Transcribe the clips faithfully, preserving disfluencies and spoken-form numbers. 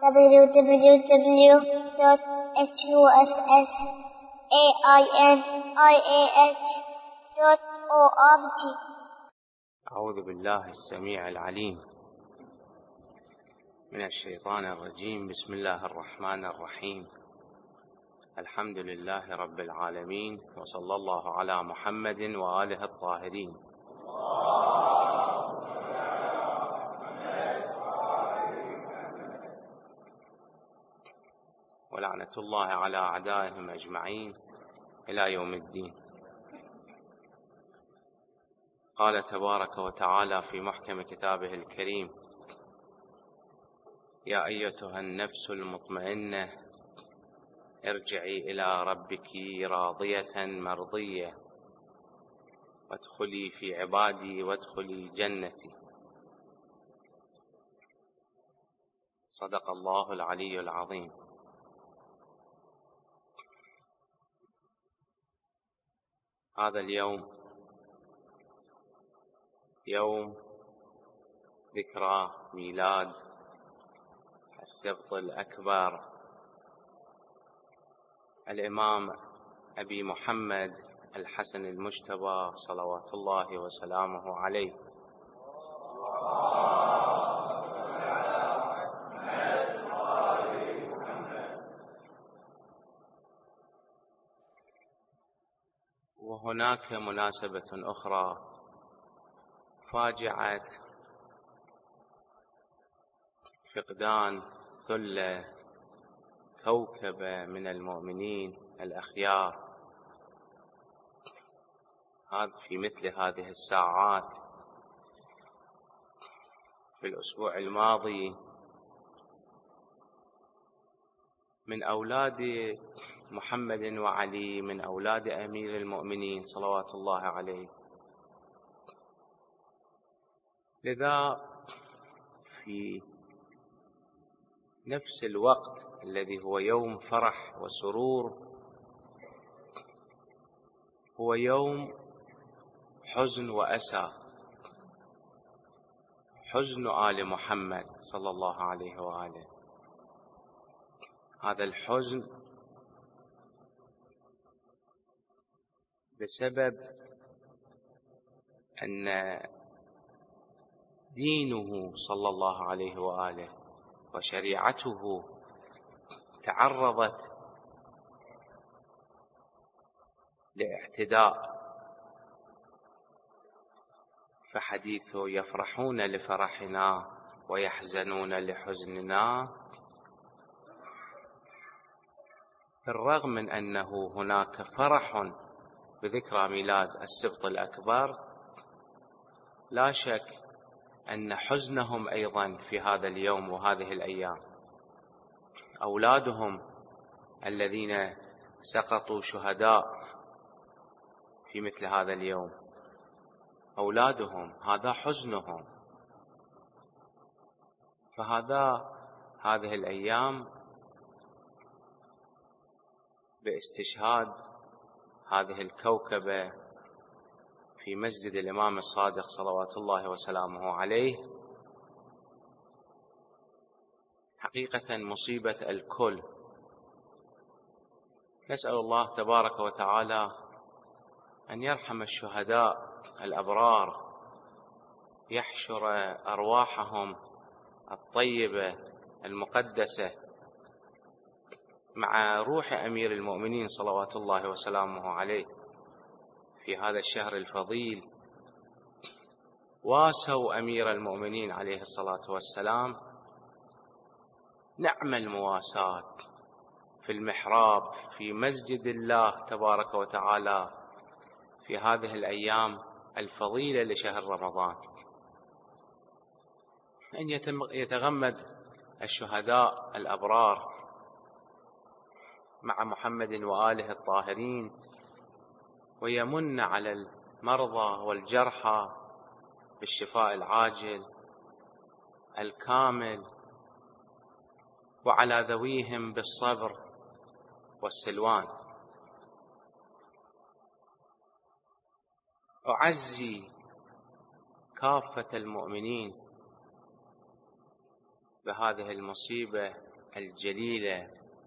w w w dot huss ainIah dot org. أعوذ بالله السميع العليم من الشيطان الرجيم. بسم الله الرحمن الرحيم. الحمد لله رب العالمين، وصلى الله على محمد وآله الطاهرين. ولعنة الله على أعدائهم أجمعين إلى يوم الدين. قال تبارك وتعالى في محكم كتابه الكريم: يا أيتها النفس المطمئنة ارجعي إلى ربك راضية مرضية وادخلي في عبادي وادخلي جنتي. صدق الله العلي العظيم. هذا اليوم يوم ذكرى ميلاد السبط الأكبر الإمام أبي محمد الحسن المجتبى صلوات الله وسلامه عليه. وهناك مناسبة أخرى: فاجعة فقدان ثلة كوكبة من المؤمنين الأخيار هذا في مثل هذه الساعات. في الأسبوع الماضي من أولاد محمد وعلي، من أولاد أمير المؤمنين صلوات الله عليه. لذا في نفس الوقت الذي هو يوم فرح وسرور هو يوم حزن وأسى، حزن آل محمد صلى الله عليه وآله. هذا الحزن بسبب أن دينه صلى الله عليه وآله وشريعته تعرضت لاعتداء. فحديثه يفرحون لفرحنا ويحزنون لحزننا، بالرغم من أنه هناك فرح بذكرى ميلاد السبط الأكبر، لا شك أن حزنهم أيضا في هذا اليوم وهذه الأيام. أولادهم الذين سقطوا شهداء في مثل هذا اليوم، أولادهم هذا حزنهم. فهذا هذه الأيام باستشهاد هذه الكوكبة في مسجد الإمام الصادق صلوات الله وسلامه عليه حقيقة مصيبة الكل. نسأل الله تبارك وتعالى أن يرحم الشهداء الأبرار، يحشر أرواحهم الطيبة المقدسة مع روح أمير المؤمنين صلوات الله وسلامه عليه في هذا الشهر الفضيل. واسوا أمير المؤمنين عليه الصلاة والسلام نعم المواساة في المحراب في مسجد الله تبارك وتعالى في هذه الأيام الفضيلة لشهر رمضان، أن يتغمد الشهداء الأبرار مع محمد وآله الطاهرين، ويمن على المرضى والجرحى بالشفاء العاجل الكامل، وعلى ذويهم بالصبر والسلوان. أعزي كافة المؤمنين بهذه المصيبة الجليلة.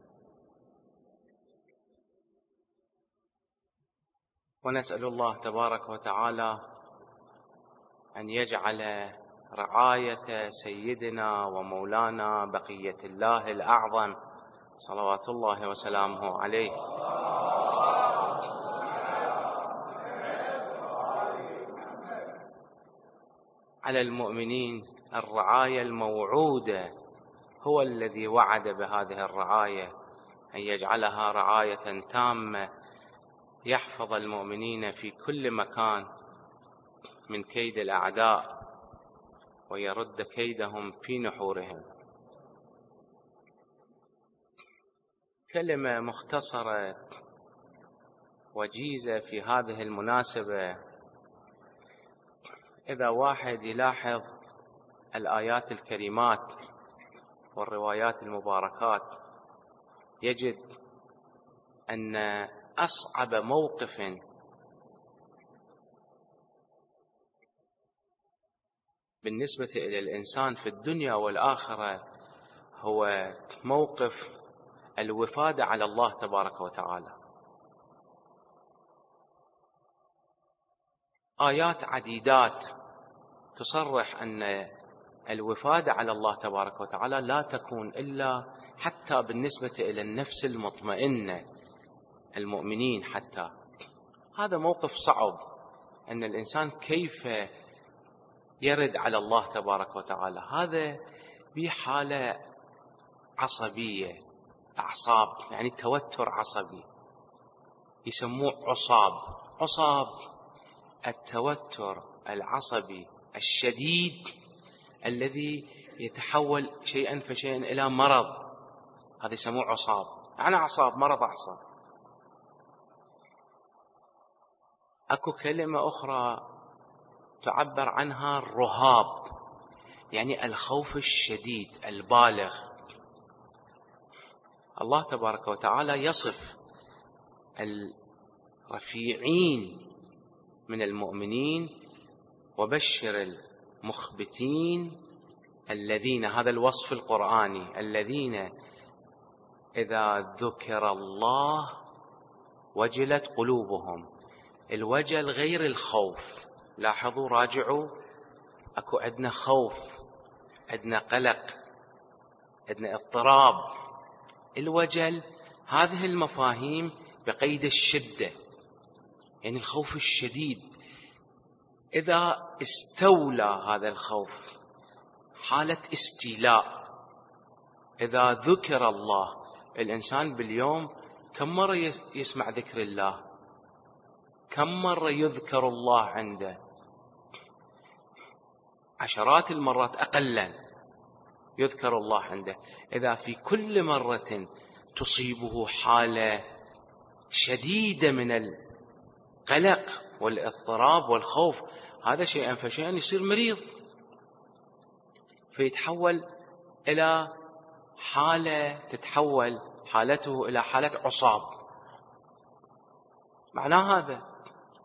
ونسأل الله تبارك وتعالى أن يجعل رعاية سيدنا ومولانا بقية الله الأعظم صلوات الله وسلامه عليه على المؤمنين الرعاية الموعودة. هو الذي وعد بهذه الرعاية أن يجعلها رعاية تامة يحفظ المؤمنين في كل مكان من كيد الأعداء ويرد كيدهم في نحورهم. كلمة مختصرة وجيزة في هذه المناسبة. إذا واحد يلاحظ الآيات الكريمات والروايات المباركات يجد أن أصعب موقف بالنسبة إلى الإنسان في الدنيا والآخرة هو موقف الوفادة على الله تبارك وتعالى. آيات عديدات تصرح أن الوفادة على الله تبارك وتعالى لا تكون إلا حتى بالنسبة إلى النفس المطمئنة المؤمنين. حتى هذا موقف صعب، أن الإنسان كيف يرد على الله تبارك وتعالى. هذا بحالة عصبية، أعصاب، يعني توتر عصبي، يسموه عصاب. عصاب التوتر العصبي الشديد الذي يتحول شيئا فشيئا إلى مرض، هذا يسموه عصاب. يعني أعصاب، مرض أعصاب. أكو كلمة أخرى تعبر عنها الرهاب، يعني الخوف الشديد البالغ. الله تبارك وتعالى يصف الرفيعين من المؤمنين وبشر المخبتين الذين، هذا الوصف القرآني، الذين إذا ذكر الله وجلت قلوبهم. الوجل غير الخوف. لاحظوا، راجعوا، أكو عندنا خوف، عندنا قلق، عندنا اضطراب. الوجل هذه المفاهيم بقيد الشدة، يعني الخوف الشديد. إذا استولى هذا الخوف، حالة استيلاء. إذا ذكر الله، الإنسان باليوم كم مرة يسمع ذكر الله؟ كم مرة يذكر الله عنده؟ عشرات المرات أقلا يذكر الله عنده. إذا في كل مرة تصيبه حالة شديدة من القلق والاضطراب والخوف، هذا شيئا فشيئا يصير مريض، فيتحول إلى حالة، تتحول حالته إلى حالة عصاب. معناه هذا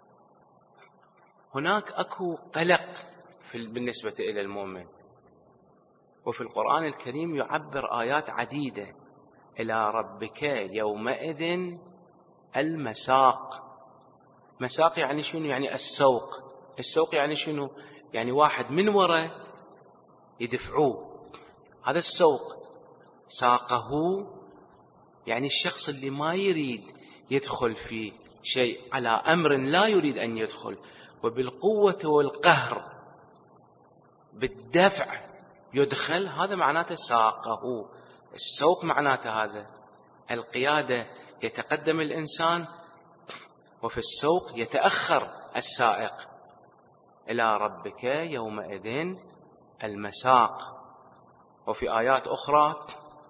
هناك أكو قلق بالنسبة إلى المؤمن. وفي القرآن الكريم يعبر آيات عديدة: إلى ربك يومئذ المساق. مساق يعني شنو؟ يعني السوق. السوق يعني شنو؟ يعني واحد من وراء يدفعوه، هذا السوق. ساقه يعني الشخص اللي ما يريد يدخل في شيء على أمر لا يريد أن يدخل، وبالقوة والقهر بالدفع يدخل، هذا معناته ساقه. السوق معناته هذا القيادة، يتقدم الإنسان وفي السوق يتأخر السائق. إلى ربك يومئذ المساق. وفي آيات أخرى،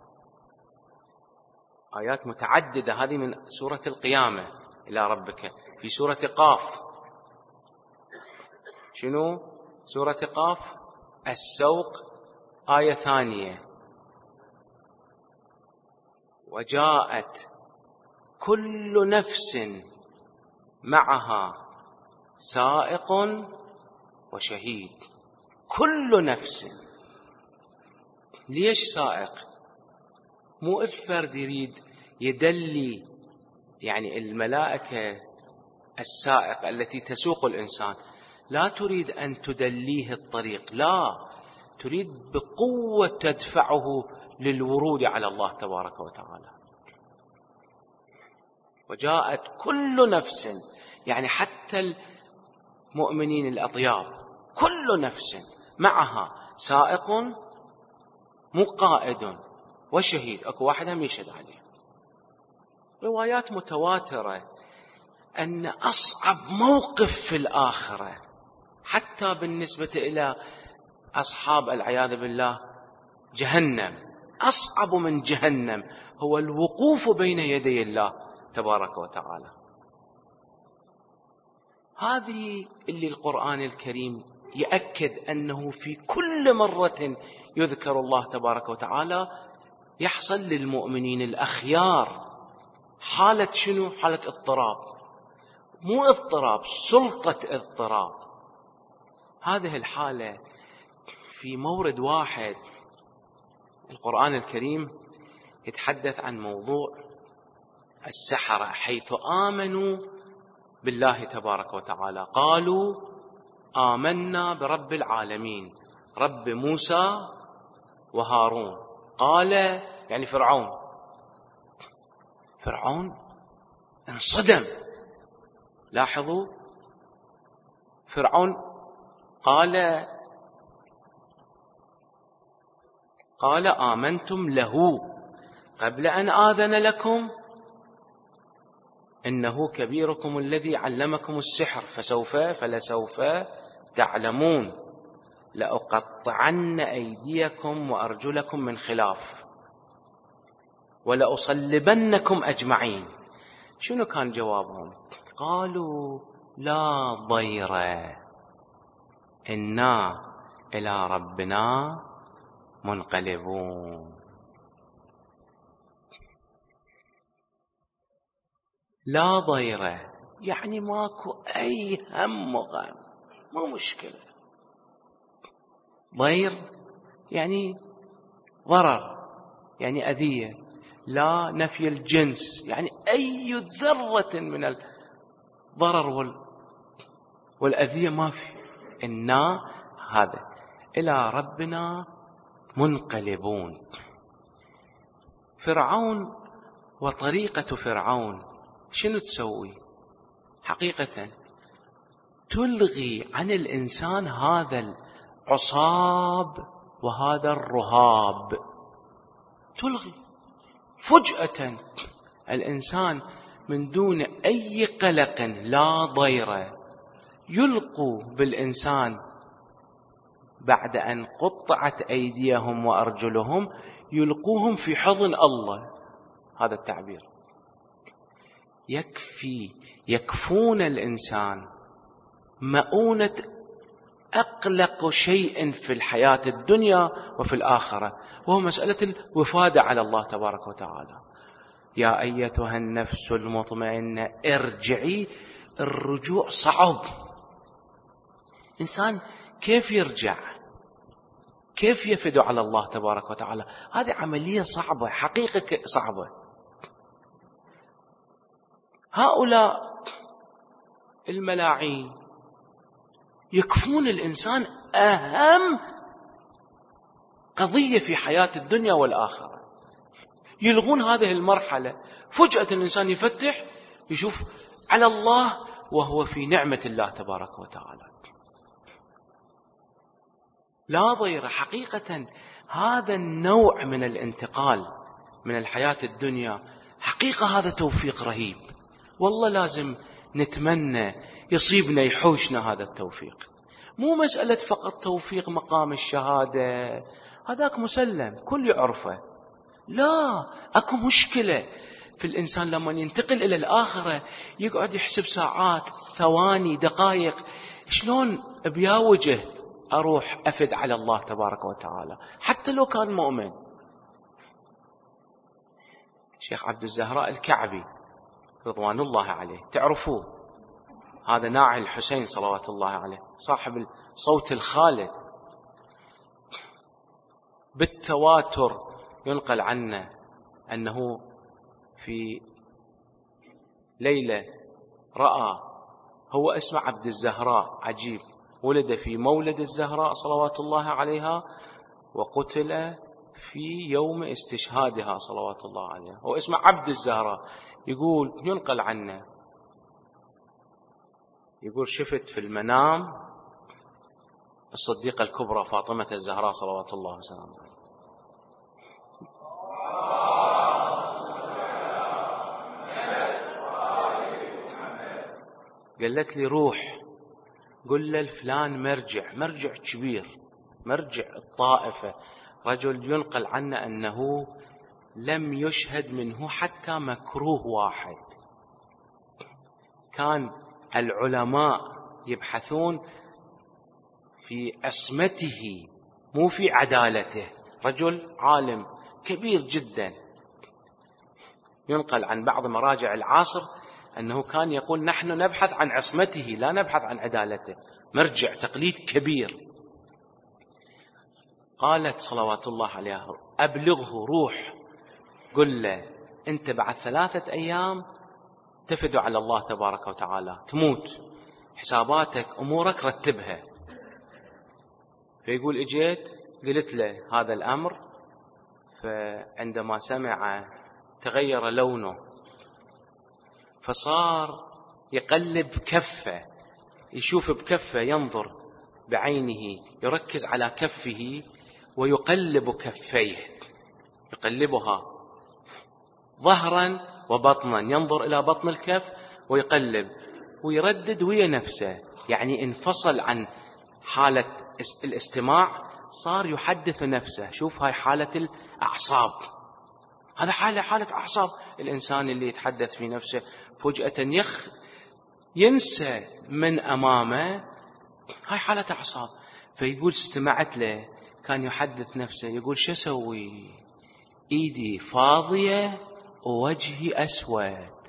آيات متعددة، هذه من سورة القيامة. إلى ربك في سورة قاف، شنو سورة قاف؟ السوق، آية ثانية: وجاءت كل نفس معها سائق مو الفرد يريد يدلي يعني الملائكة السائقة التي تسوق الإنسان، لا تريد أن تدليه الطريق، لا، تريد بقوة تدفعه للورود على الله تبارك وتعالى. وجاءت كل نفس، يعني حتى المؤمنين الأطياب كل نفس معها سائق مقائد وشهيد، اكو واحد هم يشهد عليه. روايات متواترة أن أصعب موقف في الآخرة حتى بالنسبة إلى أصحاب العياذ بالله جهنم، أصعب من جهنم هو الوقوف بين يدي الله تبارك وتعالى. هذه اللي القرآن الكريم يأكد أنه في كل مرة يذكر الله تبارك وتعالى يحصل للمؤمنين الأخيار حالة شنو؟ حالة اضطراب، مو اضطراب، سلطة اضطراب. هذه الحالة في مورد واحد القرآن الكريم يتحدث عن موضوع السحرة، حيث آمنوا بالله تبارك وتعالى، قالوا آمنا برب العالمين رب موسى وهارون. قال يعني فرعون فرعون انصدم. لاحظوا، فرعون قال قال آمنتم له قبل أن آذن لكم إنه كبيركم الذي علمكم السحر فسوف فلسوف تعلمون لأقطعن أيديكم وأرجلكم من خلاف ولأصلبنكم أجمعين. شنو كان جوابهم؟ قالوا لا ضير إنا إلى ربنا منقلبون. لا ضير يعني ماكو أي هم وغم، مو مشكلة. ضير يعني ضرر، يعني أذية. لا نفي الجنس، يعني أي ذرة من الضرر والأذية ما في. إنا هذا إلى ربنا منقلبون. فرعون وطريقة فرعون شنو تسوي؟ حقيقة تلغي عن الإنسان هذا العصاب وهذا الرهاب، تلغي فجأة الإنسان من دون أي قلق لا ضير، يلقوا بالإنسان بعد أن قطعت أيديهم وأرجلهم، يلقوهم في حضن الله. هذا التعبير يكفي، يكفون الإنسان مؤونة أقلق شيء في الحياة الدنيا وفي الآخرة، وهو مسألة الوفادة على الله تبارك وتعالى. يا أيتها النفس المطمئنة ارجعي. الرجوع صعب، إنسان كيف يرجع؟ كيف يفد على الله تبارك وتعالى؟ هذه عملية صعبة، حقيقة صعبة. هؤلاء الملاعين يكفون الإنسان أهم قضية في حياة الدنيا والآخرة، يلغون هذه المرحلة. فجأة الإنسان يفتح يشوف على الله وهو في نعمة الله تبارك وتعالى. لا ضير. حقيقة هذا النوع من الانتقال من الحياة الدنيا حقيقة هذا توفيق رهيب، والله لازم نتمنى يصيبنا يحوشنا هذا التوفيق. مو مسألة فقط توفيق مقام الشهادة، هذاك مسلم كل يعرفه. لا، أكو مشكلة في الإنسان لما ينتقل إلى الآخرة، يقعد يحسب ساعات، ثواني، دقائق، شلون بياوجه أروح أفد على الله تبارك وتعالى حتى لو كان مؤمن. شيخ عبد الزهراء الكعبي رضوان الله عليه تعرفوه، هذا ناعي الحسين صلوات الله عليه، صاحب الصوت الخالد، بالتواتر ينقل عنه أنه في ليلة رأى، هو اسمه عبد الزهراء، عجيب، ولد في مولد الزهراء صلوات الله عليها، وقتل في يوم استشهادها صلوات الله عليها، هو اسمه عبد الزهراء. يقول ينقل عنه، يقول شفت في المنام الصديقة الكبرى فاطمة الزهراء صلوات الله وسلامه عليها. قالت لي روح قل له الفلان مرجع، مرجع كبير، مرجع الطائفة، رجل ينقل عنه أنه لم يشهد منه حتى مكروه واحد. كان العلماء يبحثون في عصمته مو في عدالته، رجل عالم كبير جدا. ينقل عن بعض مراجع العصر أنه كان يقول نحن نبحث عن عصمته لا نبحث عن عدالته، مرجع تقليد كبير. قالت صلوات الله عليها أبلغه، روح قل له أنت بعد ثلاثة أيام تفدوا على الله تبارك وتعالى، تموت، حساباتك أمورك رتبها. فيقول اجيت قلت له هذا الأمر، فعندما سمع تغير لونه، فصار يقلب كفه، يشوف بكفه، ينظر بعينه، يركز على كفه ويقلب كفيه، يقلبها ظهرا وبطنا، ينظر إلى بطن الكف ويقلب ويردد ويا نفسه، يعني انفصل عن حالة الاستماع، صار يحدث نفسه. شوف هاي حالة الأعصاب، هذا حالة حالة أعصاب. الإنسان اللي يتحدث في نفسه فجأة يخ ينسى من أمامه، هاي حالة أعصاب. فيقول استمعت له كان يحدث نفسه، يقول شو أسوي؟ إيدي فاضية ووجهي أسود.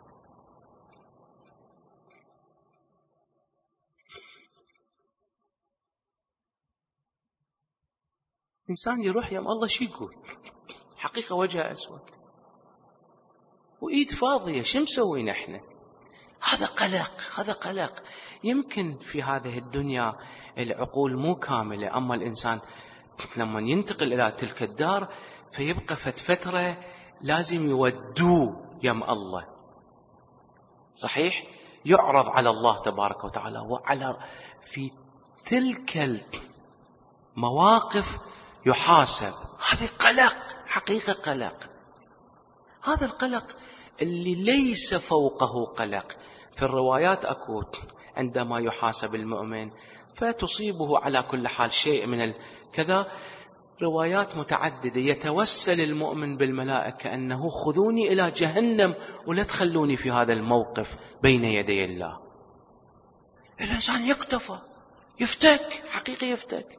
إنسان يروح يم الله شو يقول؟ حقيقة وجهه أسود وإيد فاضية، شو مسوي نحن؟ هذا قلق، هذا قلق. يمكن في هذه الدنيا العقول مو كاملة، أما الإنسان لما ينتقل إلى تلك الدار فيبقى فترة لازم يودوه يم الله. صحيح يعرض على الله تبارك وتعالى، وعلى في تلك المواقف يحاسب. هذا قلق، حقيقة قلق. هذا القلق اللي ليس فوقه قلق. في الروايات أكو عندما يحاسب المؤمن فتصيبه على كل حال شيء من الكذا، روايات متعددة، يتوسل المؤمن بالملائكة أنه خذوني إلى جهنم ولا تخلوني في هذا الموقف بين يدي الله. الإنسان يكتفى، يفتك، حقيقي يفتك.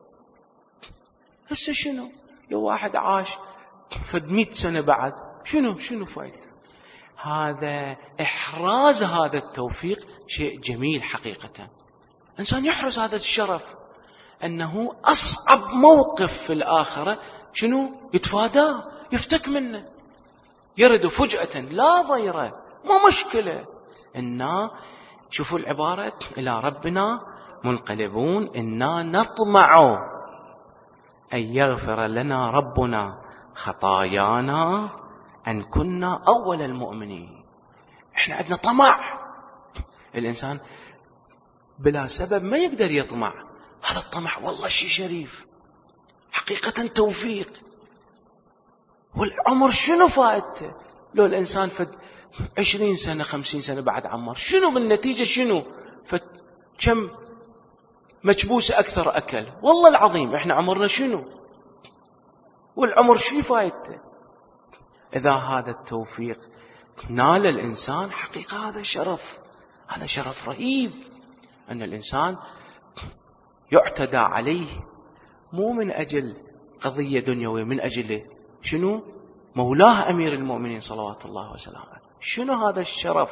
هسه شنو لو واحد عاش فد مئة سنة بعد، شنو شنو فايدة؟ هذا إحراز هذا التوفيق شيء جميل حقيقة. إنسان يحرز هذا الشرف أنه أصعب موقف في الآخرة شنو يتفاداه، يفتك منه، يرد فجأة لا ضيرة، ما مشكلة. إنا شوفوا العبارة إلى ربنا منقلبون إنا نطمع أن يغفر لنا ربنا خطايانا أن كنا أول المؤمنين. إحنا عندنا طمع. الإنسان بلا سبب ما يقدر يطمع. هذا الطمع والله شيء شريف، حقيقة توفيق. والعمر شنو فائدته لو الإنسان فد عشرين سنة خمسين سنة بعد عمر، شنو من نتيجة؟ شنو فكم مكبوس أكثر أكل؟ والله العظيم إحنا عمرنا شنو، والعمر شو فائدته؟ إذا هذا التوفيق نال الإنسان، حقيقة هذا شرف، هذا شرف رهيب، أن الإنسان يعتدى عليه مو من أجل قضية دنيوية، من أجل شنو؟ مولاه أمير المؤمنين صلوات الله وسلامه. شنو هذا الشرف؟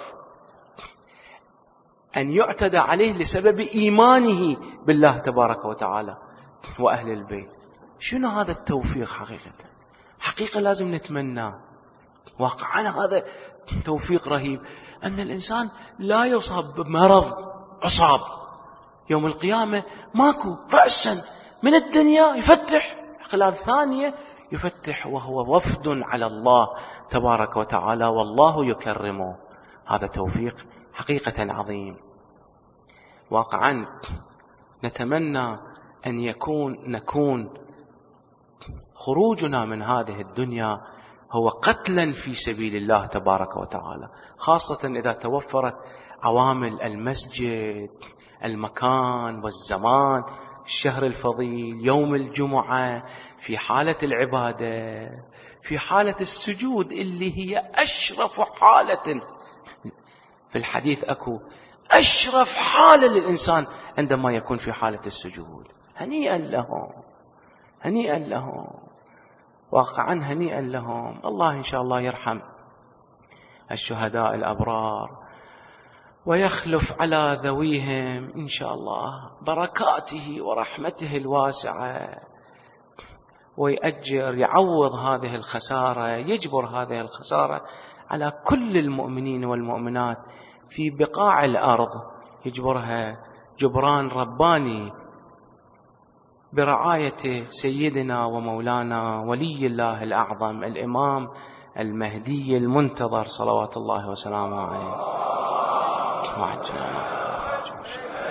أن يعتدى عليه لسبب إيمانه بالله تبارك وتعالى وأهل البيت. شنو هذا التوفيق؟ حقيقة حقيقة لازم نتمنى واقعا هذا توفيق رهيب، أن الإنسان لا يصاب بمرض عصاب يوم القيامة، ماكو رأسا من الدنيا يفتح خلال ثانية، يفتح وهو وفد على الله تبارك وتعالى والله يكرمه. هذا توفيق حقيقة عظيم. واقعا نتمنى أن يكون نكون خروجنا من هذه الدنيا هو قتلا في سبيل الله تبارك وتعالى، خاصة إذا توفرت عوامل المسجد، المكان والزمان، الشهر الفضيل، يوم الجمعة، في حالة العبادة، في حالة السجود اللي هي أشرف حالة في الحديث. أكو أشرف حالة للإنسان عندما يكون في حالة السجود. هنيئا لهم، هنيئا لهم، واقعا هنيئا لهم. الله إن شاء الله يرحم الشهداء الأبرار ويخلف على ذويهم إن شاء الله بركاته ورحمته الواسعة، ويأجر يعوض هذه الخسارة، يجبر هذه الخسارة على كل المؤمنين والمؤمنات في بقاع الأرض، يجبرها جبران رباني برعاية سيدنا ومولانا ولي الله الأعظم الإمام المهدي المنتظر صلوات الله وسلامه عليه. وعجل الله,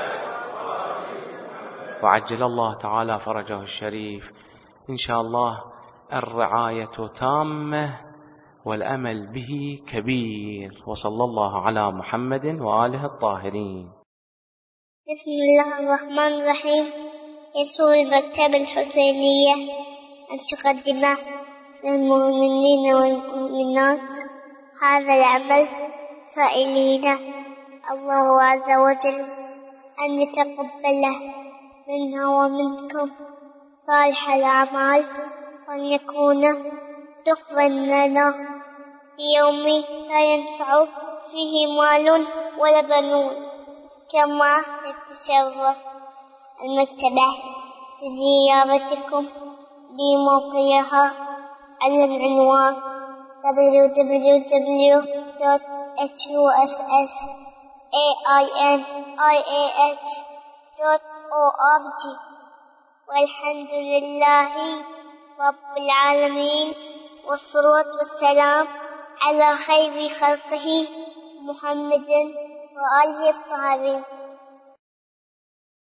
وعجل الله تعالى فرجه الشريف إن شاء الله. الرعاية تامة والأمل به كبير، وصلى الله على محمد وآله الطاهرين. بسم الله الرحمن الرحيم. يسر المكتبة الحسينية أن تقدم للمؤمنين والمؤمنات هذا العمل سائلين الله عز وجل أن يتقبله منا ومنكم صالح الأعمال، وأن يكون دخلا لنا في يوم لا ينفع فيه مال ولا بنون. كما نتشرف المكتبة بزيارتكم بموقعها على العنوان دبليو دبليو دبليو دوت إتش يو إس إس إيه آي إن آي إيه إتش دوت أو آر جي. والحمد لله رب العالمين، والصلاة والسلام على خير خلقه محمد وآله الطاهرين.